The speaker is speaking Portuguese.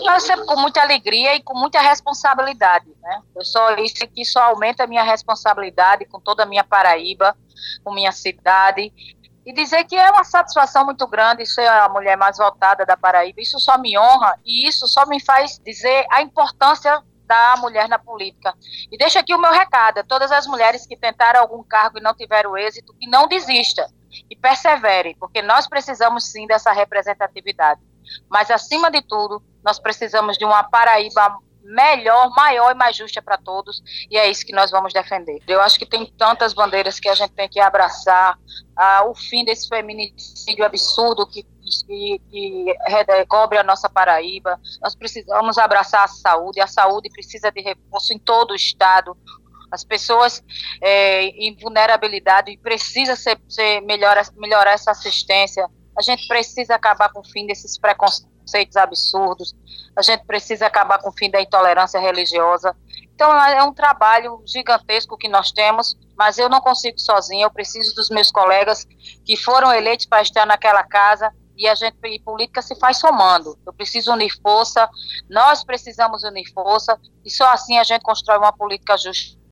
Eu sempre com muita alegria e com muita responsabilidade, né? Isso aqui só aumenta a minha responsabilidade com toda a minha Paraíba, com minha cidade. E dizer que é uma satisfação muito grande ser a mulher mais votada da Paraíba. Isso só me honra e isso só me faz dizer a importância da mulher na política. E deixo aqui o meu recado a todas as mulheres que tentaram algum cargo e não tiveram êxito, que não desista e persevere, porque nós precisamos sim dessa representatividade. Mas, acima de tudo, nós precisamos de uma Paraíba melhor, maior e mais justa para todos, e é isso que nós vamos defender. Eu acho que tem tantas bandeiras que a gente tem que abraçar, o fim desse feminicídio absurdo que cobre a nossa Paraíba. Nós precisamos abraçar a saúde precisa de reforço em todo o estado, as pessoas em vulnerabilidade precisa melhorar essa assistência. A gente precisa acabar com o fim desses preconceitos absurdos, a gente precisa acabar com o fim da intolerância religiosa. Então é um trabalho gigantesco que nós temos, mas eu não consigo sozinha, eu preciso dos meus colegas que foram eleitos para estar naquela casa, e política se faz somando. Eu preciso unir força, nós precisamos unir força, e só assim a gente constrói uma política justa